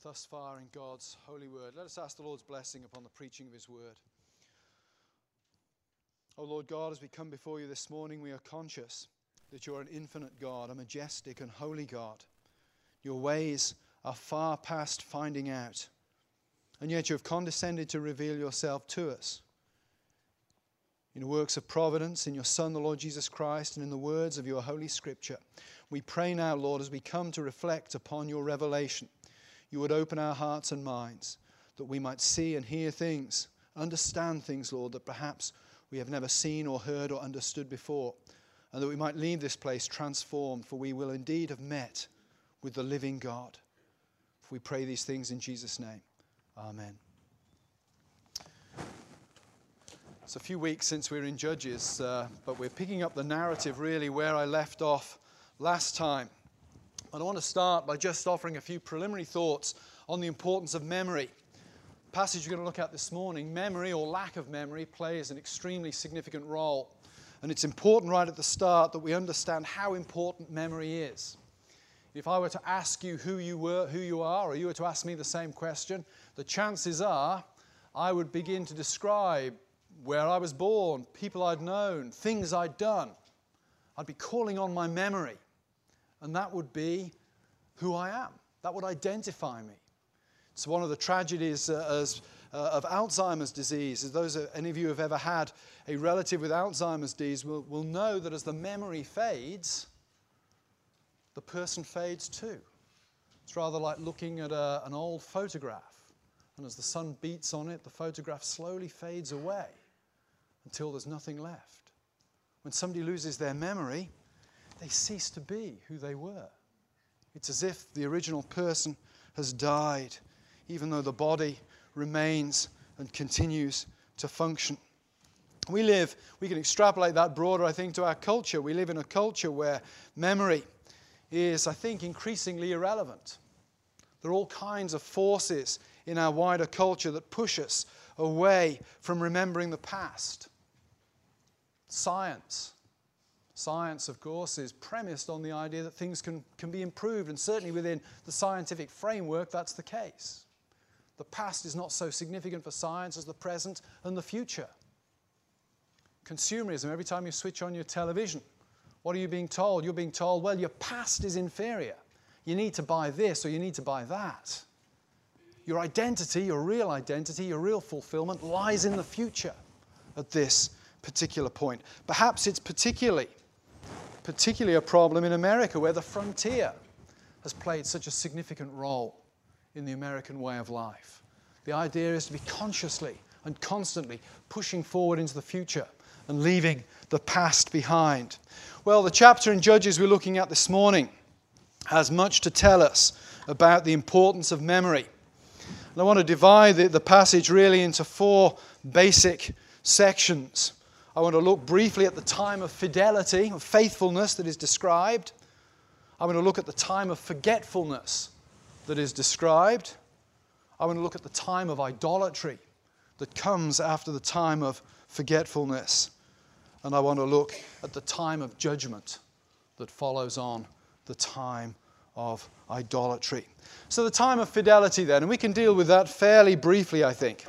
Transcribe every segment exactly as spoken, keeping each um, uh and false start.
thus far in God's holy word. Let us ask the Lord's blessing upon the preaching of his word. O Lord God, as we come before you this morning, we are conscious that you are an infinite God, a majestic and holy God. Your ways are far past finding out, and yet you have condescended to reveal yourself to us in the works of providence, in your Son, the Lord Jesus Christ, and in the words of your Holy Scripture. We pray now, Lord, as we come to reflect upon your revelation, you would open our hearts and minds that we might see and hear things, understand things, Lord, that perhaps we have never seen or heard or understood before, and that we might leave this place transformed, for we will indeed have met with the living God. For we pray these things in Jesus' name. Amen. It's a few weeks since we were in Judges, uh, but we're picking up the narrative really where I left off last time. And I want to start by just offering a few preliminary thoughts on the importance of memory. The passage we're going to look at this morning, memory or lack of memory, plays an extremely significant role. And it's important right at the start that we understand how important memory is. If I were to ask you who you were, who you are, or you were to ask me the same question, the chances are I would begin to describe where I was born, people I'd known, things I'd done. I'd be calling on my memory. And that would be who I am. That would identify me. It's one of the tragedies uh, as, uh, of Alzheimer's disease. As those, uh, any of you who have ever had a relative with Alzheimer's disease will, will know that as the memory fades, the person fades too. It's rather like looking at a, an old photograph. And as the sun beats on it, the photograph slowly fades away until there's nothing left. When somebody loses their memory, they cease to be who they were. It's as if the original person has died, even though the body remains and continues to function. We live, we can extrapolate that broader, I think, to our culture. We live in a culture where memory is, I think, increasingly irrelevant. There are all kinds of forces in our wider culture that push us away from remembering the past. Science. Science, of course, is premised on the idea that things can, can be improved, and certainly within the scientific framework, that's the case. The past is not so significant for science as the present and the future. Consumerism, every time you switch on your television, what are you being told? You're being told, well, your past is inferior. You need to buy this or you need to buy that. Your identity, your real identity, your real fulfillment lies in the future at this particular point. Perhaps it's particularly particularly a problem in America, where the frontier has played such a significant role in the American way of life. The idea is to be consciously and constantly pushing forward into the future and leaving the past behind. Well, the chapter in Judges we're looking at this morning has much to tell us about the importance of memory. And I want to divide the, the passage really into four basic sections. I want to look briefly at the time of fidelity, of faithfulness that is described. I want to look at the time of forgetfulness that is described. I want to look at the time of idolatry that comes after the time of forgetfulness. And I want to look at the time of judgment that follows on the time of idolatry. So the time of fidelity then, and we can deal with that fairly briefly, I think.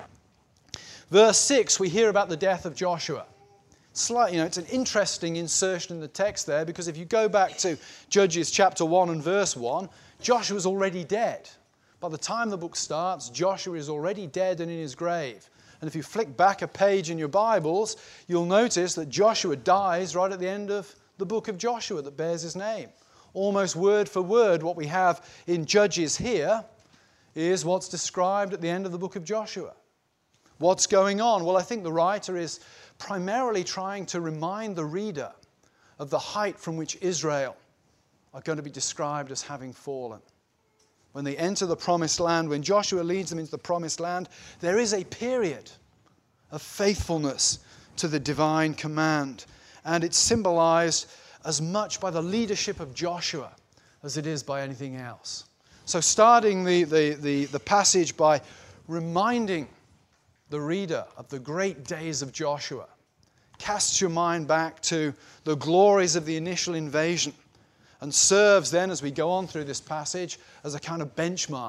Verse six, we hear about the death of Joshua. Slight, you know, it's an interesting insertion in the text there, because if you go back to Judges chapter one and verse one, Joshua's already dead. By the time the book starts, Joshua is already dead and in his grave. And if you flick back a page in your Bibles, you'll notice that Joshua dies right at the end of the book of Joshua that bears his name. Almost word for word, what we have in Judges here is what's described at the end of the book of Joshua. What's going on? Well, I think the writer is primarily trying to remind the reader of the height from which Israel are going to be described as having fallen. When they enter the promised land, when Joshua leads them into the promised land, there is a period of faithfulness to the divine command. And it's symbolized as much by the leadership of Joshua as it is by anything else. So starting the, the, the, the passage by reminding the reader of the great days of Joshua casts your mind back to the glories of the initial invasion and serves then, as we go on through this passage, as a kind of benchmark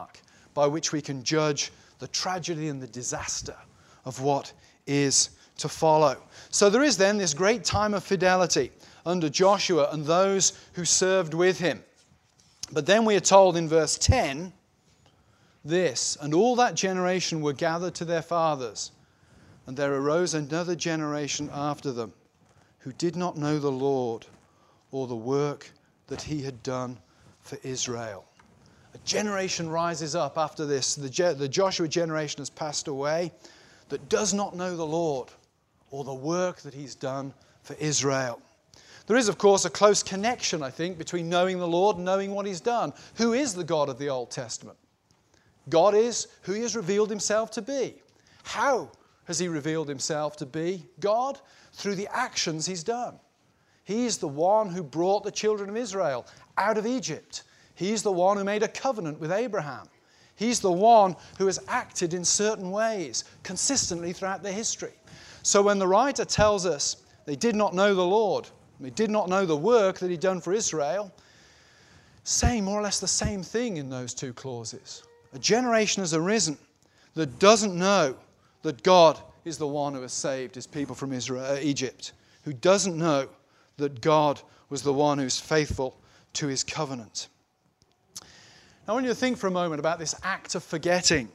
by which we can judge the tragedy and the disaster of what is to follow. So there is then this great time of fidelity under Joshua and those who served with him. But then we are told in verse ten this, and all that generation were gathered to their fathers, and there arose another generation after them who did not know the Lord or the work that he had done for Israel. A generation rises up after this. The, Je- the Joshua generation has passed away that does not know the Lord or the work that he's done for Israel. There is, of course, a close connection, I think, between knowing the Lord and knowing what he's done. Who is the God of the Old Testament? God is who he has revealed himself to be. How has he revealed himself to be God? Through the actions he's done. He's the one who brought the children of Israel out of Egypt. He's the one who made a covenant with Abraham. He's the one who has acted in certain ways consistently throughout their history. So when the writer tells us they did not know the Lord, they did not know the work that he'd done for Israel, saying more or less the same thing in those two clauses. A generation has arisen that doesn't know that God is the one who has saved his people from Israel, Egypt, who doesn't know that God was the one who's faithful to his covenant. Now, I want you to think for a moment about this act of forgetting.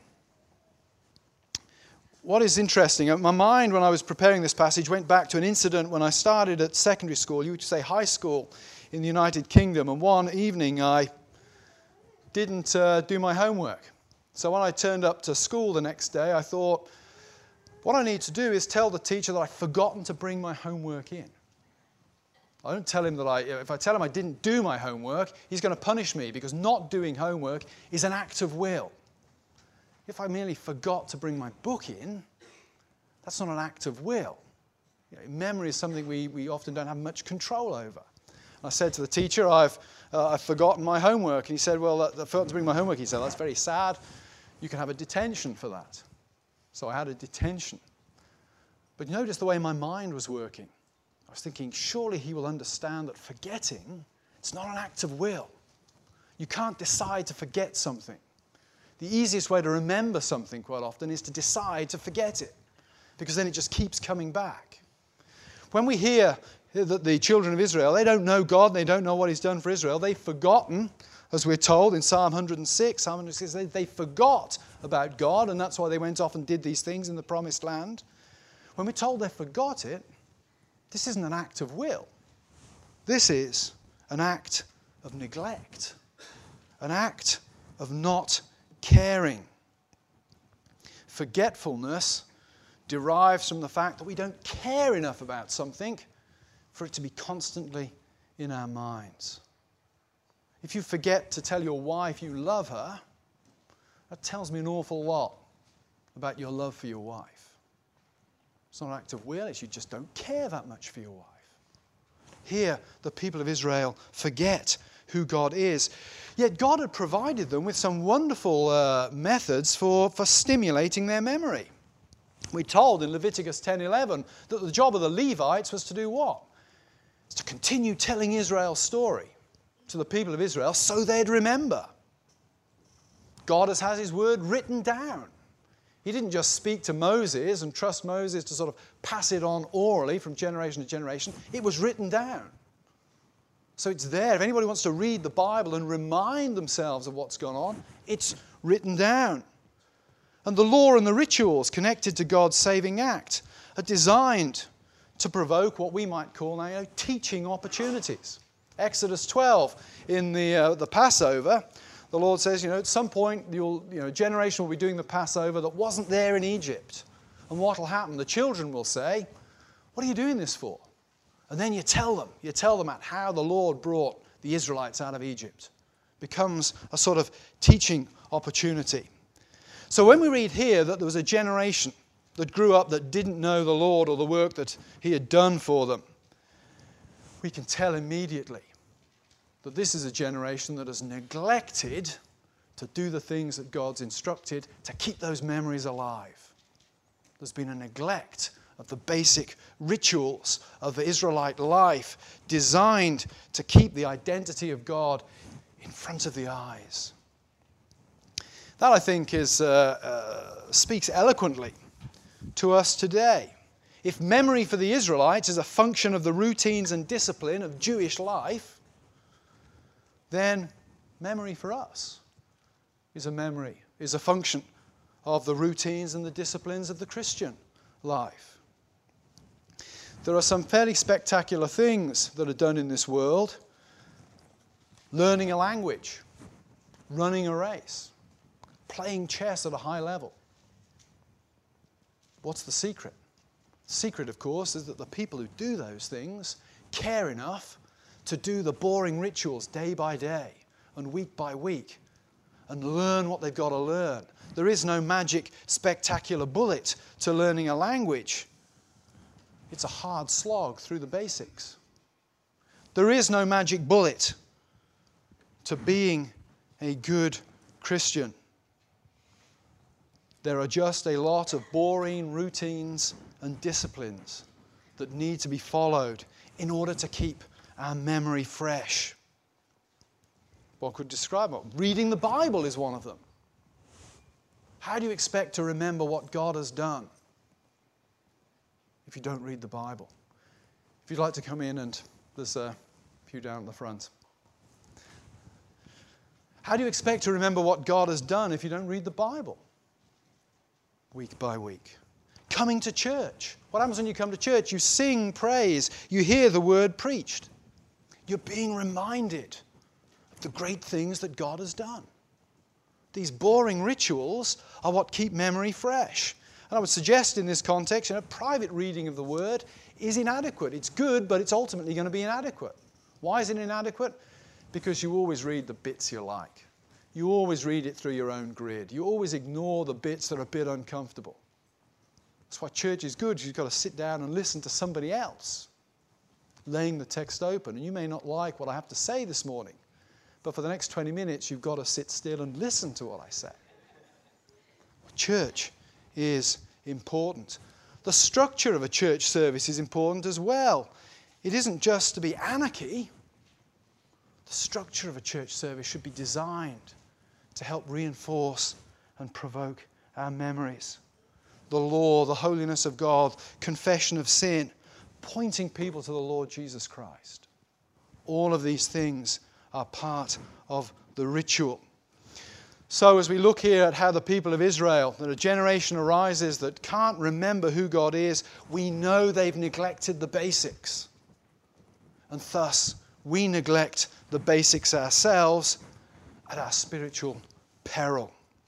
What is interesting, my mind when I was preparing this passage went back to an incident when I started at secondary school, you would say high school in the United Kingdom, and one evening I didn't uh, do my homework. So when I turned up to school the next day, I thought, what I need to do is tell the teacher that I've forgotten to bring my homework in. I don't tell him that I, if I tell him I didn't do my homework, he's going to punish me because not doing homework is an act of will. If I merely forgot to bring my book in, that's not an act of will. You know, memory is something we, we often don't have much control over. And I said to the teacher, I've, uh, I've forgotten my homework. And he said, well, I forgot to bring my homework. He said, that's very sad. You can have a detention for that. So I had a detention. But notice the way my mind was working. I was thinking, surely he will understand that forgetting, it's not an act of will. You can't decide to forget something. The easiest way to remember something quite often is to decide to forget it, because then it just keeps coming back. When we hear that the children of Israel, they don't know God, they don't know what he's done for Israel, they've forgotten, as we're told in Psalm one hundred six, Psalm one hundred six, they, they forgot about God, and that's why they went off and did these things in the promised land. When we're told they forgot it, this isn't an act of will. This is an act of neglect, an act of not caring. Forgetfulness derives from the fact that we don't care enough about something for it to be constantly in our minds. If you forget to tell your wife you love her, that tells me an awful lot about your love for your wife. It's not an act of will, it's you just don't care that much for your wife. Here, the people of Israel forget who God is. Yet God had provided them with some wonderful uh, methods for, for stimulating their memory. We're told in Leviticus ten eleven that the job of the Levites was to do what? It's to continue telling Israel's story to the people of Israel so they'd remember. God has had his word written down. He didn't just speak to Moses and trust Moses to sort of pass it on orally from generation to generation. It was written down. So it's there. If anybody wants to read the Bible and remind themselves of what's gone on, it's written down. And the law and the rituals connected to God's saving act are designed to provoke what we might call now, you know, teaching opportunities. Exodus twelve, in the, uh, the Passover, the Lord says, you know, at some point, you'll, you know, a generation will be doing the Passover that wasn't there in Egypt. And what will happen? The children will say, what are you doing this for? And then you tell them, you tell them about how the Lord brought the Israelites out of Egypt. It becomes a sort of teaching opportunity. So when we read here that there was a generation that grew up that didn't know the Lord or the work that he had done for them, we can tell immediately that this is a generation that has neglected to do the things that God's instructed to keep those memories alive. There's been a neglect of the basic rituals of the Israelite life designed to keep the identity of God in front of the eyes. That, I think, is, uh, uh, speaks eloquently to us today. If memory for the Israelites is a function of the routines and discipline of Jewish life, then memory for us is a memory, is a function of the routines and the disciplines of the Christian life. There are some fairly spectacular things that are done in this world. Learning a language, running a race, playing chess at a high level. What's the secret? The secret, of course, is that the people who do those things care enough to do the boring rituals day by day and week by week and learn what they've got to learn. There is no magic, spectacular bullet to learning a language. It's a hard slog through the basics. There is no magic bullet to being a good Christian. There are just a lot of boring routines and disciplines that need to be followed in order to keep our memory fresh. One could describe it. Reading the Bible is one of them. How do you expect to remember what God has done if you don't read the Bible? If you'd like to come in, and there's a few down at the front. How do you expect to remember what God has done if you don't read the Bible? Week by week. Coming to church. What happens when you come to church? You sing praise. You hear the word preached. You're being reminded of the great things that God has done. These boring rituals are what keep memory fresh. And I would suggest in this context, you know, private reading of the word is inadequate. It's good, but it's ultimately going to be inadequate. Why is it inadequate? Because you always read the bits you like. You always read it through your own grid. You always ignore the bits that are a bit uncomfortable. That's why church is good. You've got to sit down and listen to somebody else laying the text open. And you may not like what I have to say this morning, but for the next twenty minutes, you've got to sit still and listen to what I say. Church is important. The structure of a church service is important as well. It isn't just to be anarchy. The structure of a church service should be designed to help reinforce and provoke our memories. The law, the holiness of God, confession of sin, pointing people to the Lord Jesus Christ. All of these things are part of the ritual. So as we look here at how the people of Israel, that a generation arises that can't remember who God is, we know they've neglected the basics. And thus, we neglect the basics ourselves at our spiritual peril.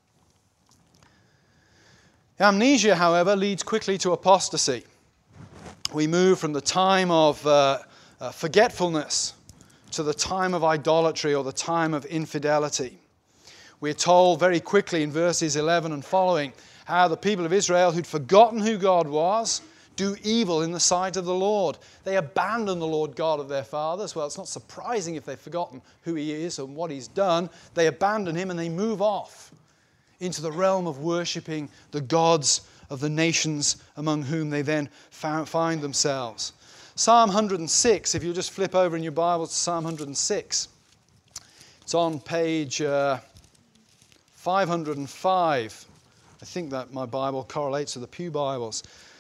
Amnesia, however, leads quickly to apostasy. We move from the time of uh, uh, forgetfulness to the time of idolatry or the time of infidelity. We're told very quickly in verses eleven and following how the people of Israel who'd forgotten who God was do evil in the sight of the Lord. They abandon the Lord God of their fathers. Well, it's not surprising if they've forgotten who He is and what He's done. They abandon Him and they move off into the realm of worshipping the gods of the nations among whom they then find themselves. Psalm one hundred six, if you'll just flip over in your Bible to Psalm one hundred six. It's on page uh, five hundred five. I think that my Bible correlates with the Pew Bibles.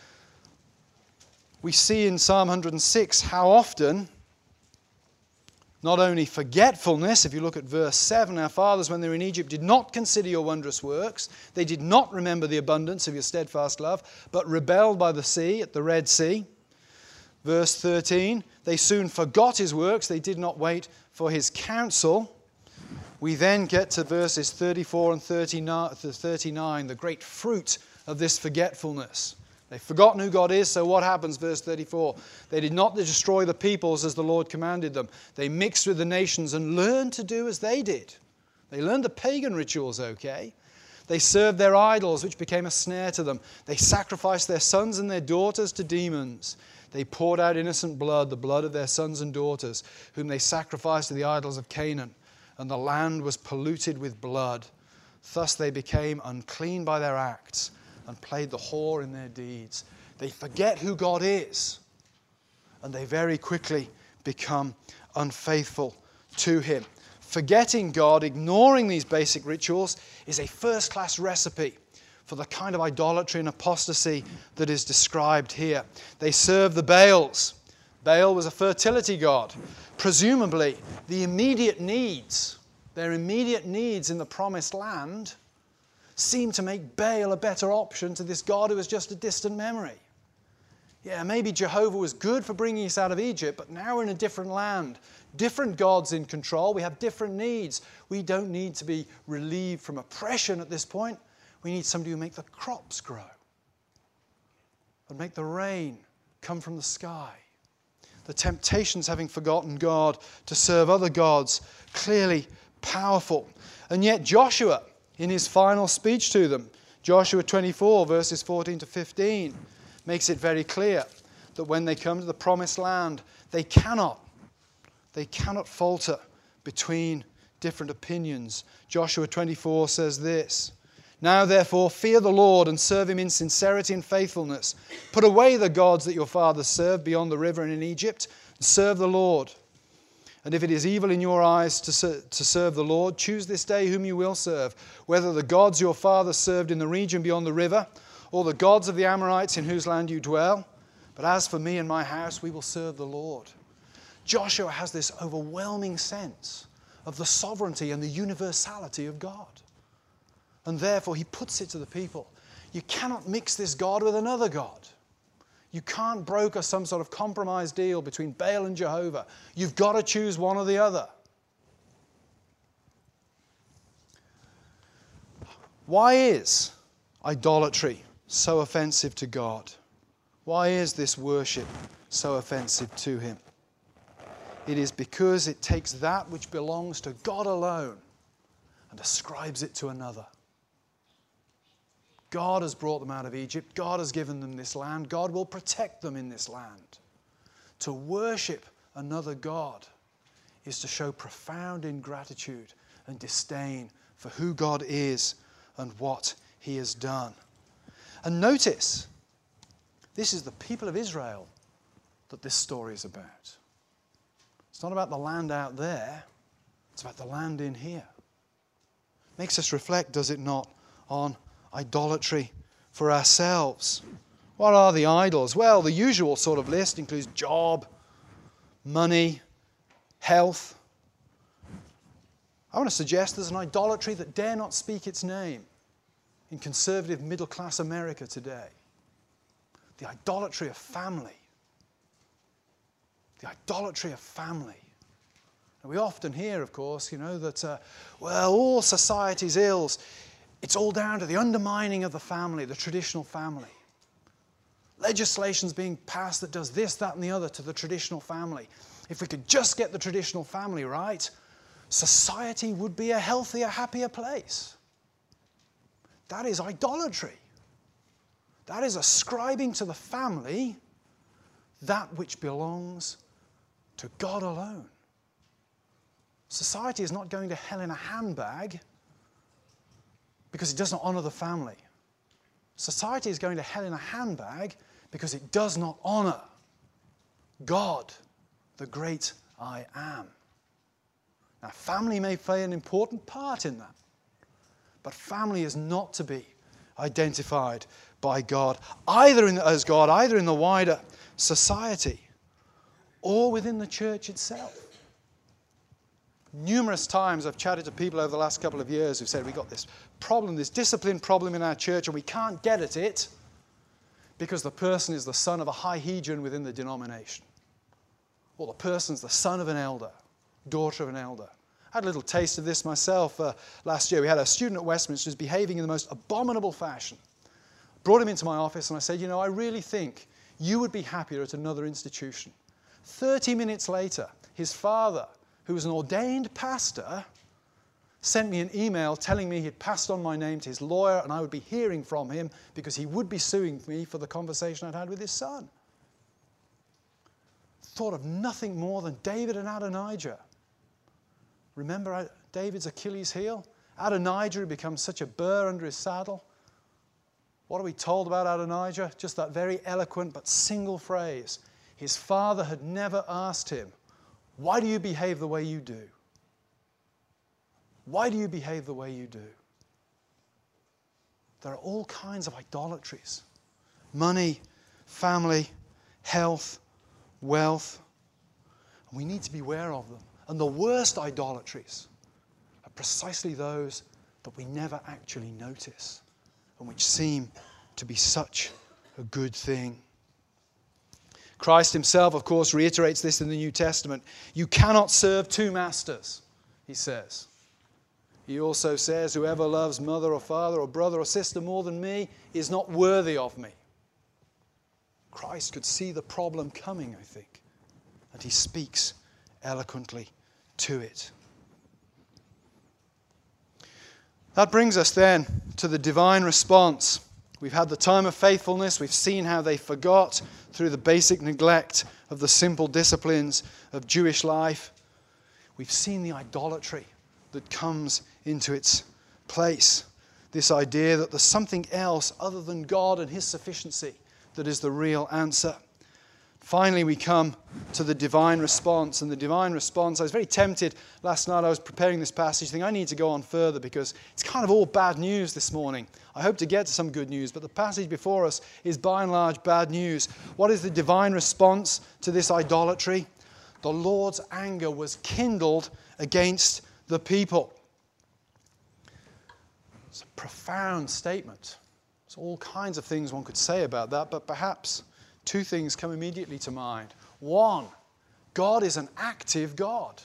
We see in Psalm one hundred six how often not only forgetfulness, if you look at verse seven, our fathers when they were in Egypt did not consider your wondrous works, they did not remember the abundance of your steadfast love, but rebelled by the sea at the Red Sea. Verse thirteen, they soon forgot His works, they did not wait for His counsel. We then get to verses thirty-four and thirty-nine, the great fruit of this forgetfulness. They've forgotten who God is, so what happens? Verse thirty-four. They did not destroy the peoples as the Lord commanded them. They mixed with the nations and learned to do as they did. They learned the pagan rituals, okay? They served their idols, which became a snare to them. They sacrificed their sons and their daughters to demons. They poured out innocent blood, the blood of their sons and daughters, whom they sacrificed to the idols of Canaan. And the land was polluted with blood. Thus they became unclean by their acts and played the whore in their deeds. They forget who God is, and they very quickly become unfaithful to Him. Forgetting God, ignoring these basic rituals, is a first-class recipe for the kind of idolatry and apostasy that is described here. They serve the Baals. Baal was a fertility god. Presumably, the immediate needs, their immediate needs in the promised land, seemed to make Baal a better option to this God who was just a distant memory. Yeah, maybe Jehovah was good for bringing us out of Egypt, but now we're in a different land. Different gods in control. We have different needs. We don't need to be relieved from oppression at this point. We need somebody who make the crops grow and make the rain come from the sky. The temptations, having forgotten God, to serve other gods, clearly powerful. And yet Joshua, in his final speech to them, Joshua twenty-four, verses fourteen to fifteen, makes it very clear that when they come to the promised land, they cannot, they cannot falter between different opinions. Joshua twenty-four says this, "Now therefore fear the Lord and serve him in sincerity and faithfulness. Put away the gods that your fathers served beyond the river and in Egypt, and serve the Lord. And if it is evil in your eyes to, ser- to serve the Lord, choose this day whom you will serve, whether the gods your fathers served in the region beyond the river, or the gods of the Amorites in whose land you dwell. But as for me and my house, we will serve the Lord." Joshua has this overwhelming sense of the sovereignty and the universality of God. And therefore he puts it to the people. You cannot mix this God with another God. You can't broker some sort of compromise deal between Baal and Jehovah. You've got to choose one or the other. Why is idolatry so offensive to God? Why is this worship so offensive to him? It is because it takes that which belongs to God alone and ascribes it to another. God has brought them out of Egypt. God has given them this land. God will protect them in this land. To worship another God is to show profound ingratitude and disdain for who God is and what he has done. And notice, this is the people of Israel that this story is about. It's not about the land out there. It's about the land in here. Makes us reflect, does it not, on idolatry for ourselves. What are the idols? Well, the usual sort of list includes job, money, health. I want to suggest there's an idolatry that dare not speak its name in conservative middle-class America today. The idolatry of family. The idolatry of family. And we often hear, of course, you know, that, uh, well, all society's ills, it's all down to the undermining of the family, the traditional family. Legislation's being passed that does this, that, and the other to the traditional family. If we could just get the traditional family right, society would be a healthier, happier place. That is idolatry. That is ascribing to the family that which belongs to God alone. Society is not going to hell in a handbag because it does not honor the family. Society is going to hell in a handbag because it does not honor God, the great I am. Now, family may play an important part in that, but family is not to be identified by God, either in, as God, either in the wider society or within the church itself. Numerous times I've chatted to people over the last couple of years who've said we've got this problem, this discipline problem in our church, and we can't get at it because the person is the son of a high hedron within the denomination. Or the person's the son of an elder, daughter of an elder. I had a little taste of this myself uh, last year. We had a student at Westminster who's behaving in the most abominable fashion. Brought him into my office and I said, you know, I really think you would be happier at another institution. Thirty minutes later, his father, who was an ordained pastor, sent me an email telling me he'd passed on my name to his lawyer and I would be hearing from him because he would be suing me for the conversation I'd had with his son. Thought of nothing more than David and Adonijah. Remember David's Achilles heel? Adonijah had become such a burr under his saddle. What are we told about Adonijah? Just that very eloquent but single phrase. His father had never asked him, why do you behave the way you do? Why do you behave the way you do? There are all kinds of idolatries. Money, family, health, wealth. And we need to be aware of them. And the worst idolatries are precisely those that we never actually notice and which seem to be such a good thing. Christ himself, of course, reiterates this in the New Testament. You cannot serve two masters, he says. He also says, whoever loves mother or father or brother or sister more than me is not worthy of me. Christ could see the problem coming, I think, and he speaks eloquently to it. That brings us then to the divine response. We've had the time of faithfulness. We've seen how they forgot through the basic neglect of the simple disciplines of Jewish life. We've seen the idolatry that comes into its place. This idea that there's something else other than God and his sufficiency that is the real answer. Finally, we come to the divine response. And the divine response, I was very tempted last night. I was preparing this passage, thinking I need to go on further because it's kind of all bad news this morning. I hope to get to some good news, but the passage before us is by and large bad news. What is the divine response to this idolatry? The Lord's anger was kindled against the people. It's a profound statement. There's all kinds of things one could say about that, but perhaps two things come immediately to mind. One, God is an active God.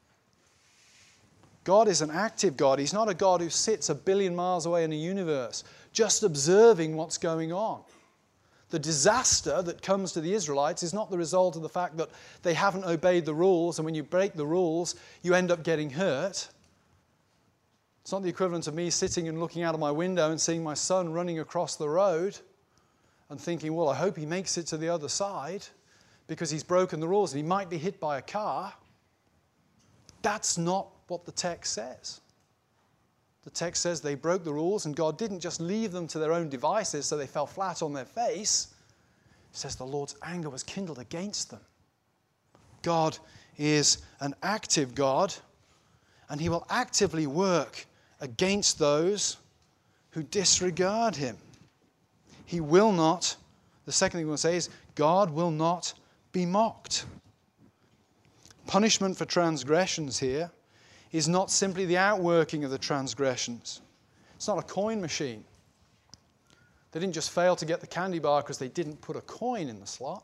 God is an active God. He's not a God who sits a billion miles away in a universe, just observing what's going on. The disaster that comes to the Israelites is not the result of the fact that they haven't obeyed the rules, and when you break the rules, you end up getting hurt. It's not the equivalent of me sitting and looking out of my window and seeing my son running across the road and thinking, well, I hope he makes it to the other side because he's broken the rules and he might be hit by a car. That's not what the text says. The text says they broke the rules and God didn't just leave them to their own devices so they fell flat on their face. It says the Lord's anger was kindled against them. God is an active God, and he will actively work against those who disregard him. He will not, the second thing we'll say is, God will not be mocked. Punishment for transgressions here is not simply the outworking of the transgressions. It's not a coin machine. They didn't just fail to get the candy bar because they didn't put a coin in the slot.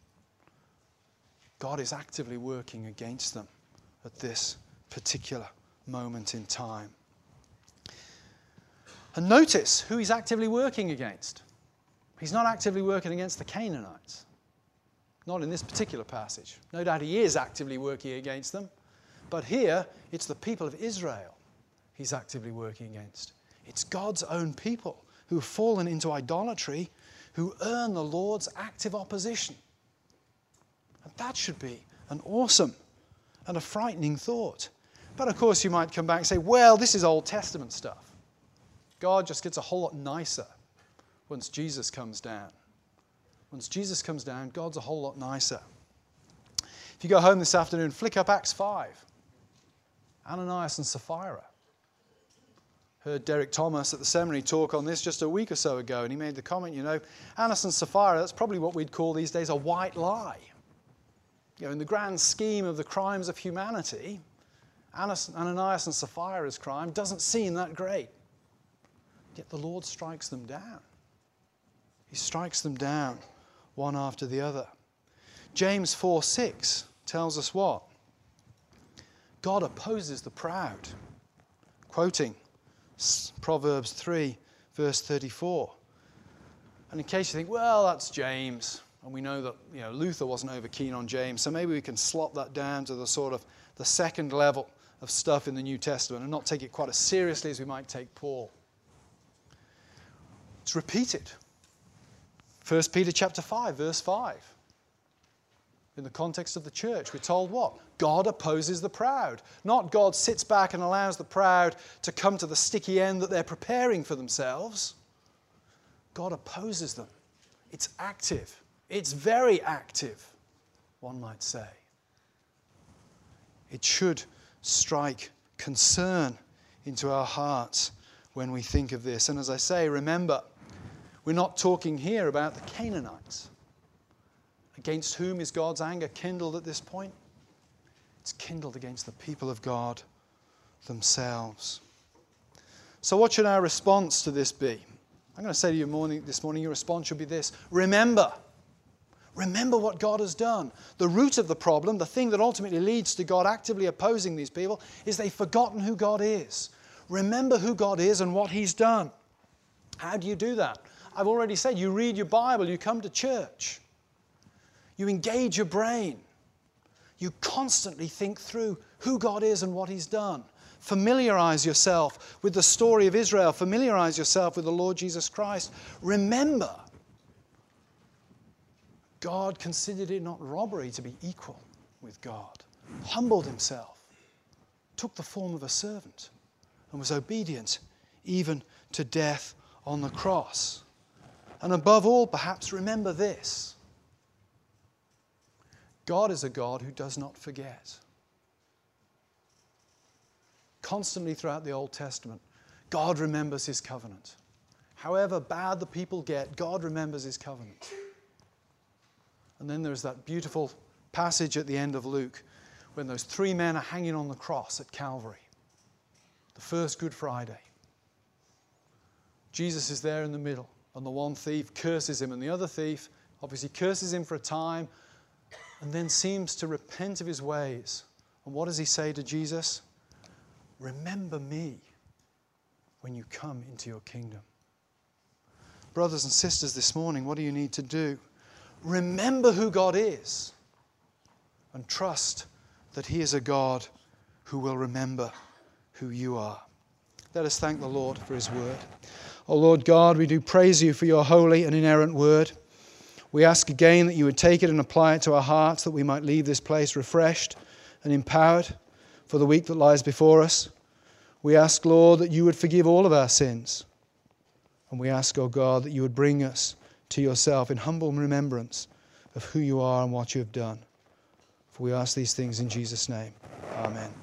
God is actively working against them at this particular moment in time. And notice who he's actively working against. He's not actively working against the Canaanites. Not in this particular passage. No doubt he is actively working against them. But here, it's the people of Israel he's actively working against. It's God's own people who have fallen into idolatry, who earn the Lord's active opposition. And that should be an awesome and a frightening thought. But of course you might come back and say, well, this is Old Testament stuff. God just gets a whole lot nicer once Jesus comes down. Once Jesus comes down, God's a whole lot nicer. If you go home this afternoon, flick up Acts five. Ananias and Sapphira. Heard Derek Thomas at the seminary talk on this just a week or so ago, and he made the comment, you know, Ananias and Sapphira, that's probably what we'd call these days a white lie. You know, in the grand scheme of the crimes of humanity, Ananias and Sapphira's crime doesn't seem that great. Yet the Lord strikes them down. He strikes them down one after the other. James four six tells us what? God opposes the proud. Quoting Proverbs three, verse thirty-four. And in case you think, well, that's James, and we know that, you know, Luther wasn't over keen on James, so maybe we can slot that down to the sort of the second level of stuff in the New Testament and not take it quite as seriously as we might take Paul. It's repeated. First Peter chapter five, verse five. In the context of the church, we're told what? God opposes the proud. Not God sits back and allows the proud to come to the sticky end that they're preparing for themselves. God opposes them. It's active. It's very active, one might say. It should strike concern into our hearts when we think of this. And as I say, remember, we're not talking here about the Canaanites, against whom is God's anger kindled at this point. It's kindled against the people of God themselves. So what should our response to this be? I'm going to say to you morning, this morning, your response should be this. Remember. Remember what God has done. The root of the problem, the thing that ultimately leads to God actively opposing these people, is they've forgotten who God is. Remember who God is and what He's done. How do you do that? I've already said, you read your Bible, you come to church. You engage your brain. You constantly think through who God is and what He's done. Familiarize yourself with the story of Israel. Familiarize yourself with the Lord Jesus Christ. Remember, God considered it not robbery to be equal with God. Humbled Himself. Took the form of a servant. And was obedient even to death on the cross. And above all, perhaps remember this. God is a God who does not forget. Constantly throughout the Old Testament, God remembers His covenant. However bad the people get, God remembers His covenant. And then there's that beautiful passage at the end of Luke when those three men are hanging on the cross at Calvary. The first Good Friday. Jesus is there in the middle, and the one thief curses Him, and the other thief obviously curses Him for a time and then seems to repent of his ways. And what does he say to Jesus? Remember me when you come into your kingdom. Brothers and sisters, this morning, what do you need to do? Remember who God is and trust that He is a God who will remember who you are. Let us thank the Lord for His word. Oh Lord God, we do praise You for Your holy and inerrant word. We ask again that You would take it and apply it to our hearts, that we might leave this place refreshed and empowered for the week that lies before us. We ask, Lord, that You would forgive all of our sins. And we ask, oh God, that You would bring us to Yourself in humble remembrance of who You are and what You have done. For we ask these things in Jesus' name. Amen.